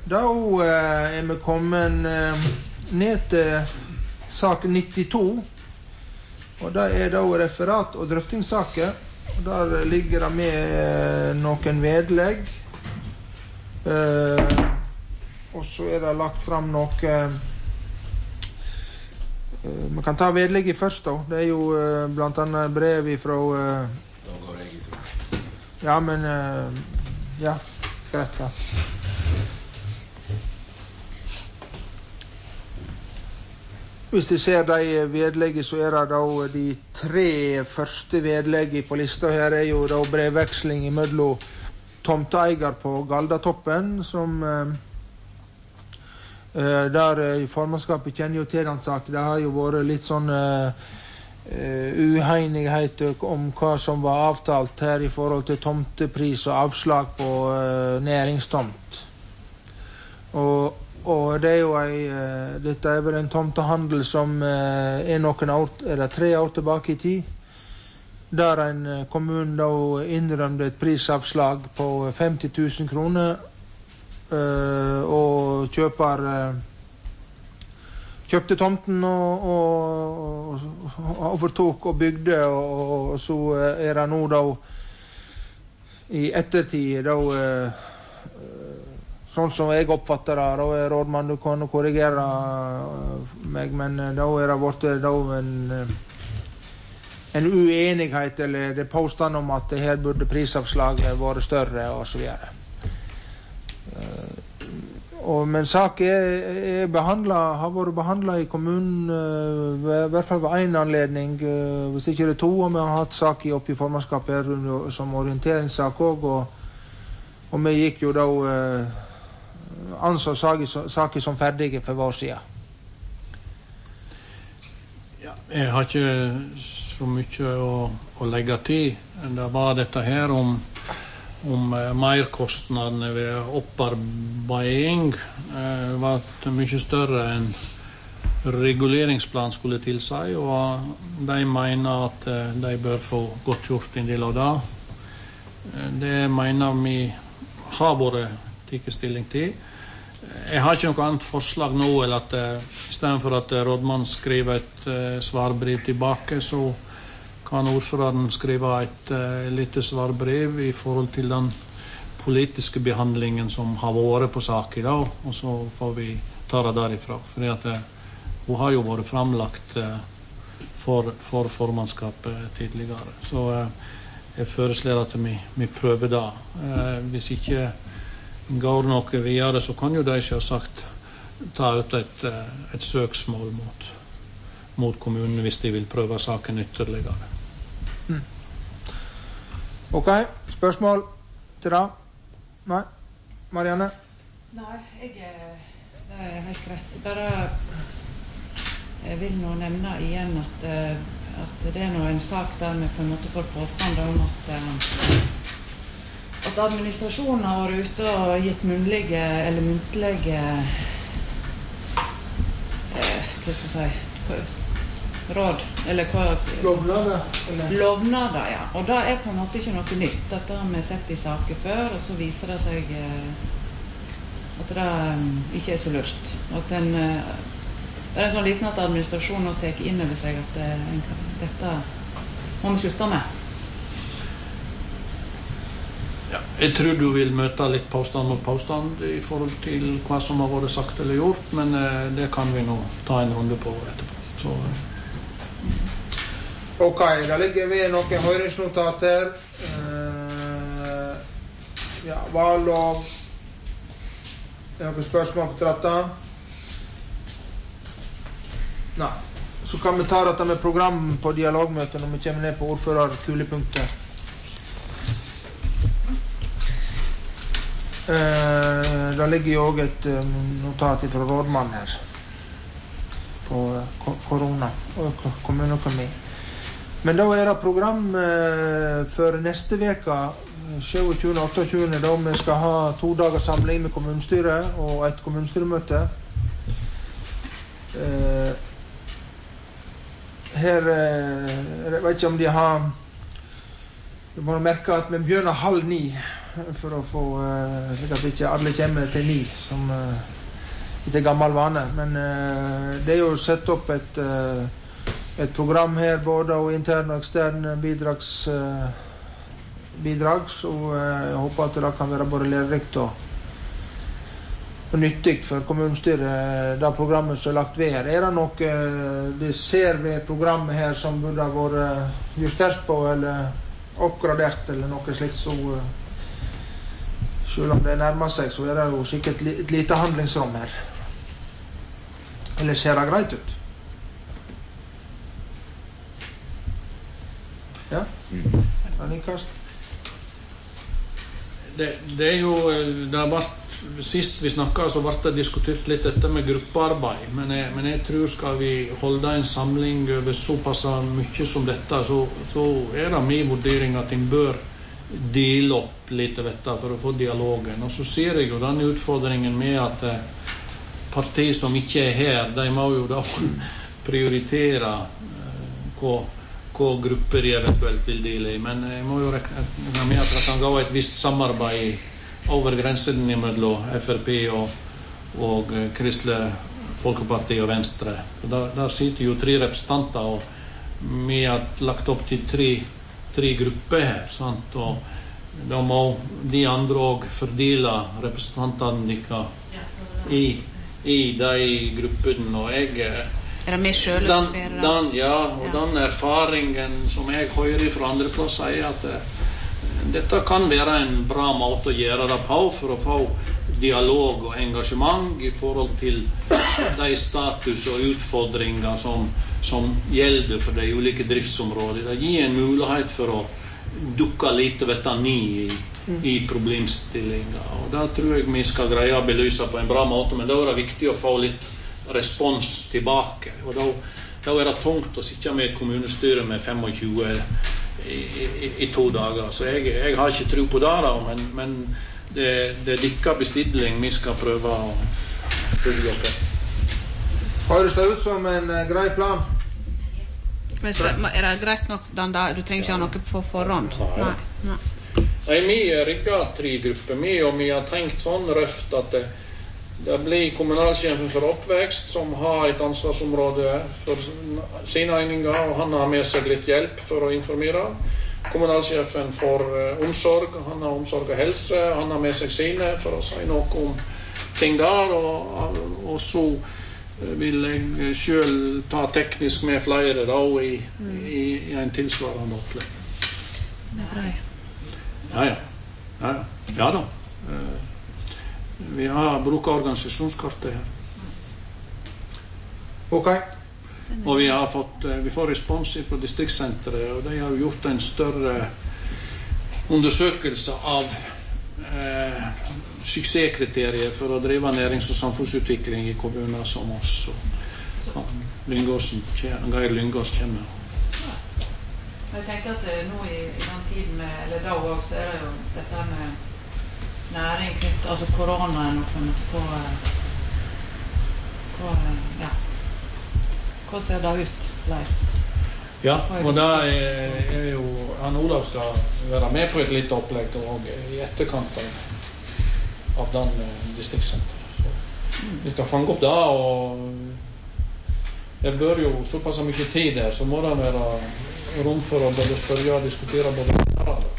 Da vi kommet ned til sak 92, og det da referat og drøftingssaker. Og der ligger det med noen vedlegg, og så det lagt fram noe. Man kan ta vedlegget først da. Det jo blant annet brev fra ja, men ja, greit da. Hvis du ser de vedlegget, så det da de 3 første vedlegget på lista. Her jo da brevveksling mellom tomteeier på Galdatoppen, som der i formannskapet kjenner jo til den saken. Det har jo vært litt sånn uenighet om hva som var avtalt her i forhold til tomtepris og avslag på næringstomt. Og det jo dette vel en tomtehandel som noen år, det 3 år tilbake i tid, der en kommune da innrømte et prisavslag på 50 000 kroner, og kjøper kjøpte tomten og overtok og bygde, og så det nå da i ettertid da sånn som jeg oppfatter det, da rådmann, du kan korrigere meg, men da det vært da en uenighet, eller det påstand om at her burde prisavslaget være større, og så videre. Men saken har vært behandlet i kommunen, i hvert fall ved en anledning, hvis ikke det 2, og vi har hatt saken oppe i formannskapet her som orienteringssak også, og vi gikk jo da anså saken som ferdige for vår side. Ja, jeg har ikke så mye å legge til. Det var dette her om merkostnadene ved opparbeiding var mye større enn reguleringsplan skulle tilsi, og de mener at de bør få godt gjort en del av det. Det mener vi har vært tatt stilling til. Jeg har ikke noe annet forslag nå, eller at i stedet for at rådmannen skriver et svarbrev tilbake, så kan ordføreren skrive et lite svarbrev i forhold til den politiske behandlingen som har vært på saken i dag, og så får vi ta det derifra. Fordi at hun har jo vært framlagt for formannskapet tidligere. Så jeg foreslår at vi prøver det. Hvis ikke går noe videre, så kan jo de selvsagt ta ut et søksmål mot kommunen hvis de vil prøve saken ytterligere. Ok, spørsmål til det? Nei? Marianne? Nei, det helt greit. Bare jeg vil nå nevne igjen at det noe en sak der vi på en måte får påstand om at administrasjonen har vært ute og gitt muntlige eller muntlige hva skal jeg si råd, eller hva lovnader, ja. Og det på en måte ikke noe nytt. Dette har vi sett i saker før, og så viser det seg at det ikke så lurt. At det en sånn liten at administrasjonen har tatt inn over seg at dette må vi slutte med. Ja, jeg tror du vil møte litt påstand mot påstand i forhold til hva som har vært sagt eller gjort, men det kan vi nå ta en runde på etterpå. Så ok, da ligger vi noen høringsnotater. Ja, valglov. Noen spørsmål på dette? Nei. Så kan vi ta dette med program på dialogmøtet når vi kommer ned på ordfører-kulepunktet. Da ligger jo også et notat fra rådmannen her på korona og kommuneøkonomi. Men da det program for neste veka, 27. og 28. da vi skal ha 2 dager samling med kommunestyret og et kommunestyremøte. Her, jeg vet ikke om de har, du må merke at vi begynner 8:30 for å få slik at ikke alle kommer til 9 som ikke gammel vane, men det jo sett opp et program her, både og intern og ekstern bidrag, så jeg håper at det kan være både lærerikt og nyttig for kommunestyret, det programmet som lagt ved her. Det noe det ser ved programmet her som burde ha vært justert på, eller oppgradert, eller noe slikt, så selv om det nærmer seg, så det jo sikkert et lite handlingsrom her. Eller ser det greit ut? Ja? Nikast? Det jo, det har vært, sist vi snakket, så ble det diskutert litt dette med gruppearbeid, men jeg tror skal vi holde en samling over såpass mye som dette, så det min vurdering at en bør dele opp litt av dette for å få dialogen. Og så ser jeg jo denne utfordringen med at partier som ikke her, de må jo da prioritere hva grupper de eventuelt vil dele i, men jeg må jo regne med at det kan gå et visst samarbeid over grensen mellom FrP og Kristelig Folkeparti og Venstre. For der sitter jo 3 representanter, og vi har lagt opp til 3 grupper her, sant? Og da må de andre også fordele representantene i de gruppene, og jeg det vi selv som skal gjøre det? Ja, og den erfaringen som jeg hører fra andre plasser at dette kan være en bra måte å gjøre det på for å få dialog og engasjement i forhold til de status og utfordringer som gjelder for de ulike driftsområdene. Det gir en mulighet for å dukke litt av dette ned i problemstillinger, og det tror jeg vi skal greie å belyse på en bra måte, men da det viktig å få litt respons tilbake, og da det tungt å sitte med et kommunestyre med 25 i 2 dager, så jeg har ikke tro på det da, men det dikker bestilling vi skal prøve å følge opp. Høres det ut som en grei plan? Men det greit nok den da? Du trenger ikke ha noe på forhånd? Nei, vi rigger 3 grupper, og vi har tenkt sånn røft at det blir kommunalsjefen for oppvekst som har et ansvarsområde for sine egninger, og han har med seg litt hjelp for å informere. Kommunalsjefen for omsorg, han har omsorg og helse, han har med seg sine for å si noe om ting der, og så vil jeg selv ta teknisk med flere da, i en tilsvarende opplegg. Det bra. Ja da. Vi har brukt organisasjonskartet her. Ok. Og vi får respons fra distriktssenteret, og de har gjort en større undersøkelse av suksesskriterier for å drive nærings- og samfunnsutvikling i kommuner som oss. Geir Lyngås kommer. Jeg tenker at nå i den tiden, eller da også, så det jo dette med næring knytt, altså korona noe på hva ser det ut, Leis? Ja, og da jo han Olav skal være med på et litt opplegg og i etterkant av den distriktssenteret. Så vi skal fange opp det, og jeg bør jo såpass mye tid her, så må det være rom for å både spørre og diskutere både hverandre.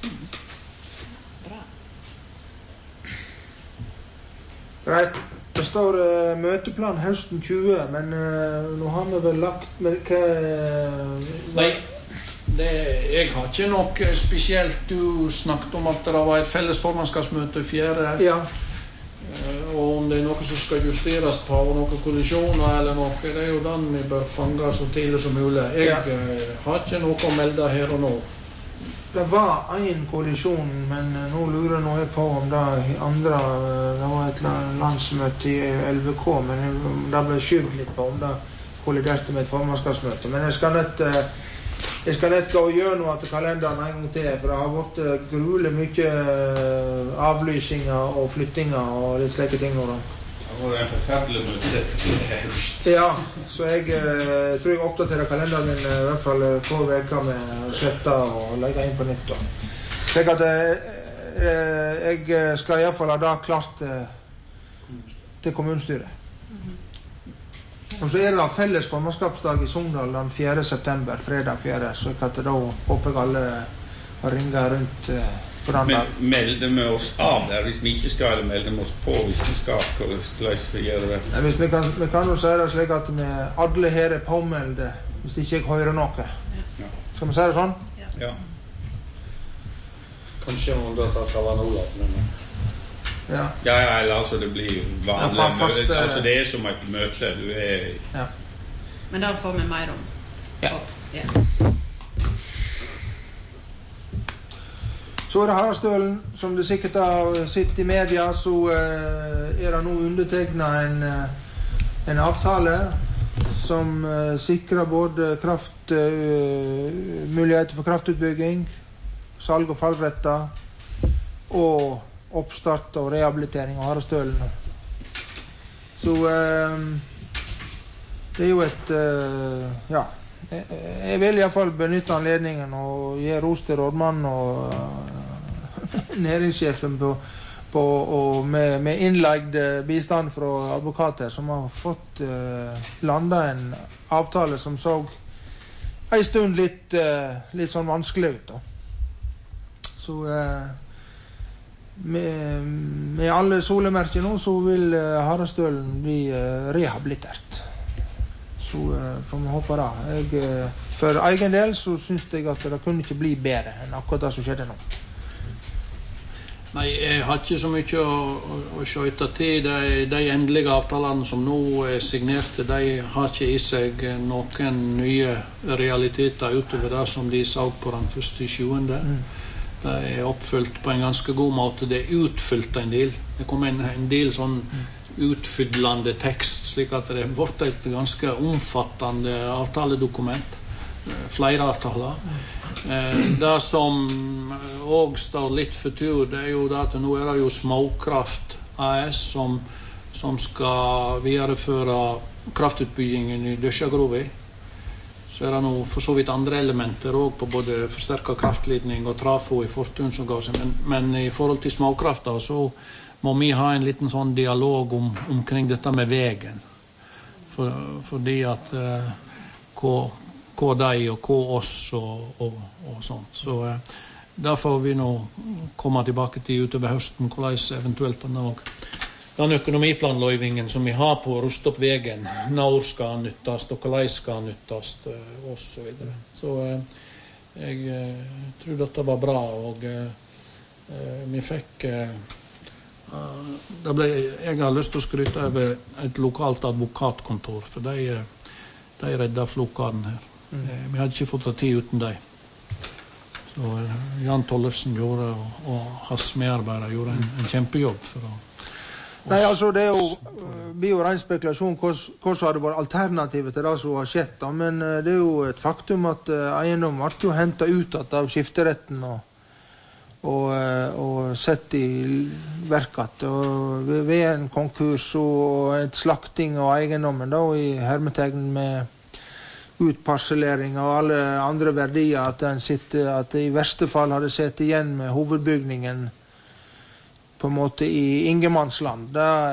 Greit. Det står møteplan høsten 20, men nå har vi vel lagt med hva... Nei, jeg har ikke noe spesielt. Du snakket om at det var et felles formannskapsmøte 4. Ja. Og om det noe som skal justeres på, og noen kollisjoner eller noe, det jo den vi bør fange så tidlig som mulig. Jeg har ikke noe å melde her og nå. Det var en kollisjon, men nå lurer jeg på om det var et landsmøte i LVK, men det ble skyvd litt på om det kolliderte med et formannskapsmøte. Men jeg skal nett gå og gjøre noe til kalenderen en gang til, for det har vært gruelig mye avlysninger og flyttinger og litt slike ting nå da. Det var en forferdelig møte. Ja, så jeg tror jeg oppdaterer kalenderen min i hvert fall 2 veker med sletta og legge inn på nytt. Slik at jeg skal I hvert fall ha det klart til kommunstyret. Og så det felles formannskapsdag I Sogndal den 4. september, fredag 4. Så at da håper jeg alle har ringet rundt på den dag. Men melde med oss av der hvis vi ikke skal, eller melde med oss på hvis vi skal, hvordan gjør det? Ja, hvis vi kan jo si det slik at vi alle her påmelde hvis ikke jeg hører noe. Ja. Skal vi si det sånn? Ja. Kanskje om du har tatt av en Olav, men... Ja, eller altså det blir vanlig møte, altså det som et møte du Ja. Men da får vi mer om. Ja. Så det Harastølen, som du sikkert har sett I media, så det nå undertegnet en avtale som sikrer både muligheter for kraftutbygging, salg og fallretter, og oppstart og rehabilitering av Harastølen. Så det jo et ja, jeg vil I hvert fall benytte anledningen og gi ros til rådmannen og næringssjefen og med innlegd bistand fra advokater som har fått landet en avtale som så en stund litt sånn vanskelig ut da. Så med alle solemerker nå så vil Harastølen bli rehabilitert. Så får vi håpe det. For egen del så synes jeg at det kunne ikke bli bedre enn akkurat det som skjedde nå. Nei, jeg har ikke så mye å skjøte til. De endelige avtalene som nå signerte, de har ikke I seg noen nye realiteter utover det som de sa på den 1.7. Det oppfylt på en ganske god måte. Det utfylt en del. Det kom en del sånn utfyllende tekst, slik at det ble et ganske omfattende avtaledokument. Flere avtaler. Det som også står litt for tur, det jo det at nå det jo Småkraft AS som skal videreføre kraftutbyggingen I Døsjagrovi. Så det nå for så vidt andre elementer også på både forsterket kraftledning og trafo I Fortun som går seg. Men I forhold til småkrafta så må vi ha en liten sånn dialog omkring dette med vegen. Fordi at hva de og hva oss og sånt. Så der får vi nå komme tilbake til utover høsten hvordan eventuelt den økonomiplanløyvingen som vi har på å ruste opp vegen, når skal han nyttes, og hvordan skal han nyttes, og så videre. Så jeg tror dette var bra, og vi fikk... jeg har lyst til å skryte over et lokalt advokatkontor, for de reddet flokaden her. Vi hadde ikke fått det tid uten dem. Så Jan Tollefsen gjorde, og hans medarbeider gjorde en kjempejobb for å Nei, altså det blir jo ren spekulasjon hva som hadde vært alternativet til det som har skjedd, da. Men det jo et faktum at eiendom ble jo hentet ut av skifteretten og sett I verket. Og ved en konkurs og et slakting av eiendommen da, I hermetegn med utparsellering og alle andre verdier, at I verste fall hadde sett igjen med hovedbygningen på en måte I ingemannsland.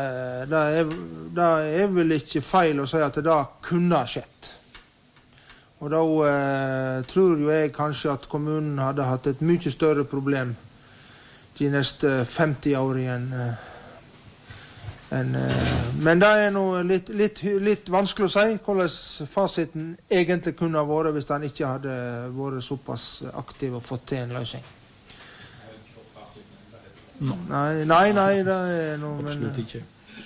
Det vel ikke feil å si at det kunne ha skjedd. Og da tror jo jeg kanskje at kommunen hadde hatt et mye større problem de neste 50 år igjen. Men det noe litt vanskelig å si hvordan fasiten egentlig kunne ha vært hvis han ikke hadde vært såpass aktiv og fått til en løsning. No. Nei, det noe... Absolutt ikke.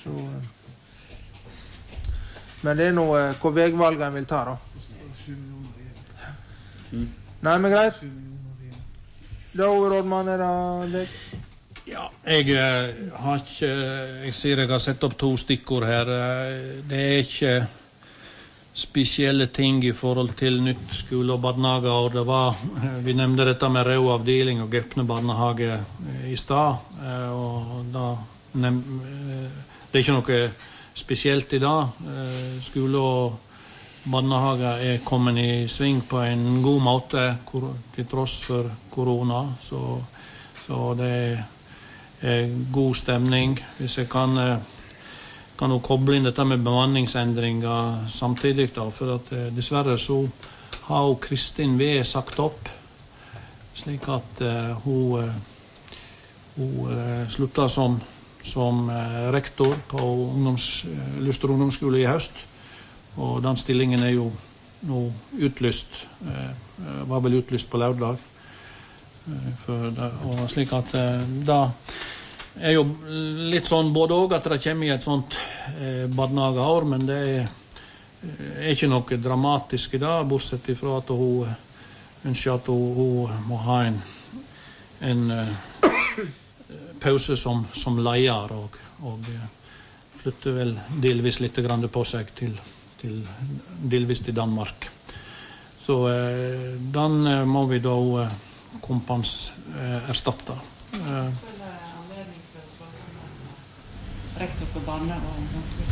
Men det noe hva vegvalget en vil ta, da. Nei, men greit. Da, rådmann, det... Ja, jeg har ikke... Jeg sier jeg har sett opp 2 stikkord her. Det ikke spesielle ting I forhold til nytt skole og barnehage, og det var, vi nevnte dette med rød avdeling og Gøpne barnehage I stad, og da det ikke noe spesielt I dag. Skole og barnehage kommet I sving på en god måte til tross for korona, så Så det god stemning. Hvis jeg kan jo koble inn dette med bemanningsendringer samtidig da, for at dessverre så har jo Kristin V sagt opp, slik at hun slutta som rektor på Luster ungdomsskole i høst, og den stillingen jo nå utlyst, var vel utlyst på lørdag, og slik at da jo litt sånn både også at det kommer i et sånt barnehageår, men det ikke noe dramatisk i dag, bortsett ifra at hun ønsker at hun må ha en pause som leier og flytter vel delvis litt grann på seg delvis til Danmark. Så den må vi da erstatte. Rektor på barnehage og ungdomsskole.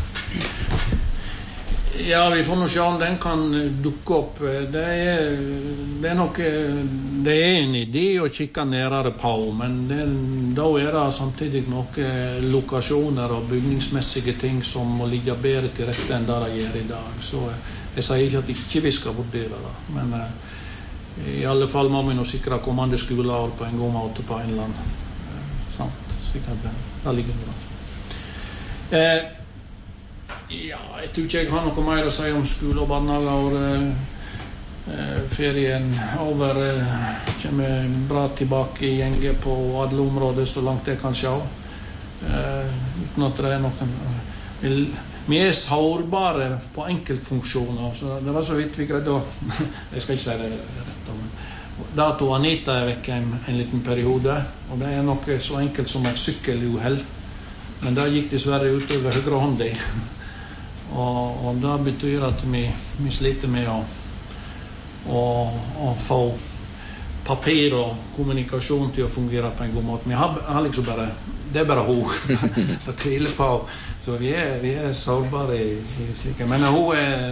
Ja, vi får nå se om den kan dukke opp. Det nok det en idé å kikke nærere på, men da det samtidig noen lokasjoner og bygningsmessige ting som må ligge bedre til rette enn det de gjør i dag. Så jeg sier ikke at ikke vi skal vurdere det, men i alle fall må vi nå sikre kommende skoleår på en god måte på en eller annen. Sant? Sikkert det ligger det. Ja, jeg tror ikke jeg har noe mer å si om skole og barnehager. Ferien over, kommer bra tilbake i gjengen på alle områder så langt jeg kan se. Uten at det noen... Vi sårbare på enkeltfunksjoner, så det var så vidt vi greide å... Jeg skal ikke si det rett, men... Da tog Anita vekk en liten periode, og det noe så enkelt som et sykkeluhell. Men det gikk dessverre ut over høyre hånda. Og det betyr at vi sliter med å få papir og kommunikasjon til å fungere på en god måte. Vi har liksom bare, det bare hun. Det kviler på. Så vi sårbare i slike. Men hun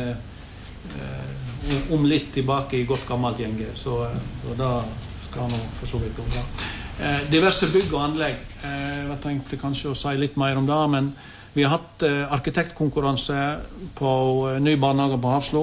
om litt tilbake i godt gammelt gjenge. Så da skal hun for så vidt gå bra. Diverse bygg og anlegg. Jeg tenkte kanskje å si litt mer om det, men vi har hatt arkitektkonkurranse på ny barnehage på Hafslo.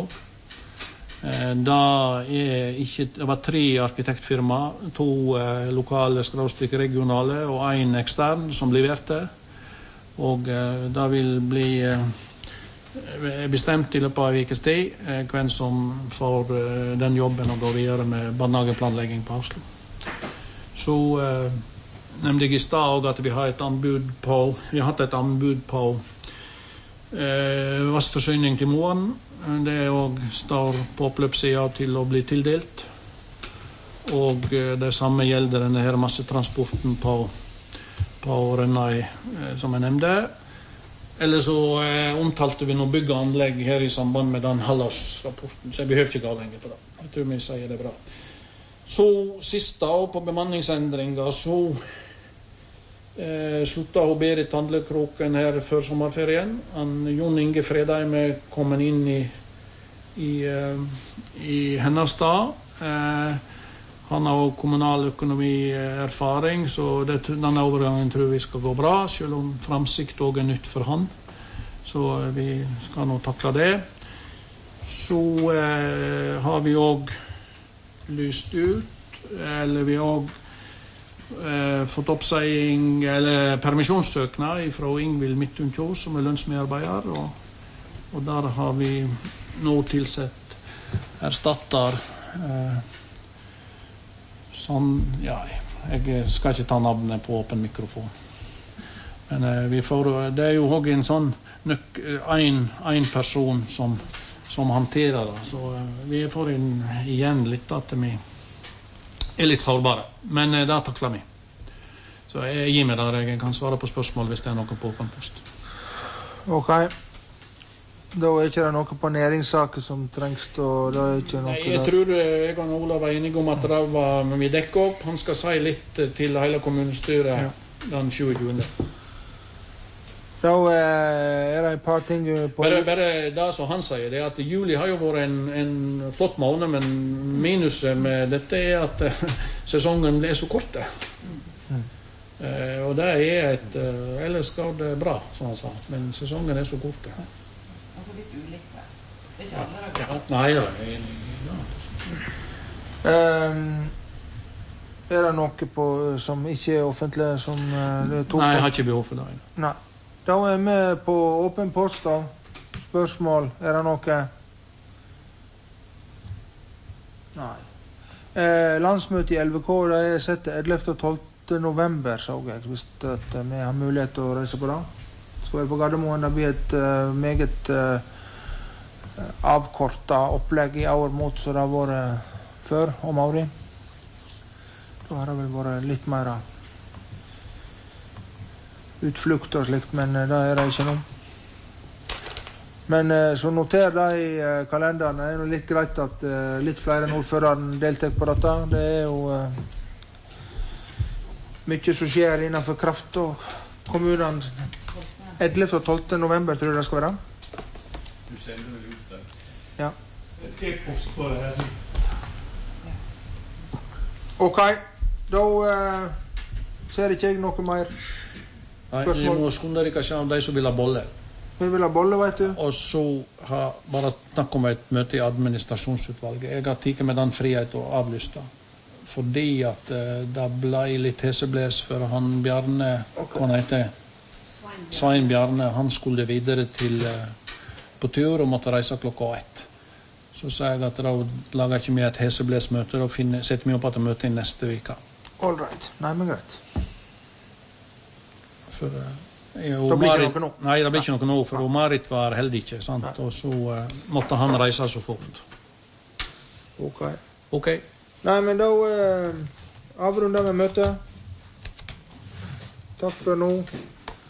Det var 3 arkitektfirma, 2 lokale skråstrek regionale og 1 ekstern som leverte. Og det vil bli bestemt i løpet av en ukes tid hvem som får den jobben og gå videre med barnehageplanlegging på Hafslo. Så nemlig i stad at vi har hatt et anbud på vassforsyning til Moen. Det også står på oppløpssiden til å bli tildelt. Og det samme gjelder denne her massetransporten på Rønnøy, som jeg nevnte. Eller så omtalte vi noen bygg og anlegg her i samband med den halvårsrapporten, så jeg behøver ikke gå lenger på det. Jeg tror vi sier det bra. Så siste år på bemanningsendringer, så sluttet hun Berit Tandlekroken her før sommerferien. Jon Inge Fredheim kommet inn i hennes stad. Han har også kommunaløkonomierfaring, så denne overgangen tror vi skal gå bra, selv om framsikt også nytt for han. Så vi skal nå takle det. Så har vi også lyst ut, eller vi har fått oppseging eller permisjonssøknad fra Ingvild Midtun-Kjos, som lønnsmedarbeider, og der har vi nå tilsett erstatter som, ja, jeg skal ikke ta navnet på åpen mikrofon, men det jo også en sånn en person som hanterer det, så vi får igjen litt at vi litt sårbare, men det takler vi. Så jeg gir meg der, jeg kan svare på spørsmål hvis det noe på åpen post. Ok. Da ikke det noe på næringssaker som trengs, og det ikke noe... Nei, jeg tror jeg og Ola var enige om at det var vi dekker opp. Han skal si litt til hele kommunestyret den 27. Da det et par ting på... Bare det som han sier, det at juli har jo vært en flott måned, men minuset med dette at sesongen så kort. og det et ellers går det bra, som han sa, men sesongen så kort. Altså litt ulikt det. Det ikke alle det. Ja, nei, det noe på, som ikke offentlig, som det tok? Nei, jeg har ikke behov for det. Nei. Da vi på åpen post da. Spørsmål, det noe? Nei. Landsmøte i LVK, det sett 11. og 12. november, så jeg, hvis at vi har mulighet til å reise på det. Skal være på Gardermoen, det blir et meget avkortet opplegg i år mot så det har vært før om året. Da har det vel vært litt mer utflukt og slikt, men det det ikke nå. Men så noter det i kalenderen. Det jo litt greit at litt flere enn ordføreren deltar på dette. Det jo mye som skjer innenfor kraft og kommunene. 11. og 12. november tror jeg det skal være. Du sender vel ut det? Ja. E-post på det her. Ok, da ser ikke jeg noe mer spørsmål. Nei, vi må skunde dere ikke av de som vil ha bolle. Vi vil ha bolle, vet du. Og så har bare snakket om et møte i administrasjonsutvalget. Jeg har tikket med den frihet og avlyst det. Fordi at det ble litt hesebles for han Bjarne, hva han heter? Svein Bjarne, han skulle videre på tur og måtte reise 1:00. Så sa jeg at da lager ikke vi et heseblesmøte, da setter vi opp at møte i neste vika. All right. Nei, men greit. For det blir ikke noe nå. Nei, det blir ikke noe nå, for Marit var heldig ikke, sant? Nei. Og så måtte han reise så fort. Ok. Nei, men da avrunder vi møtet. Takk for nå.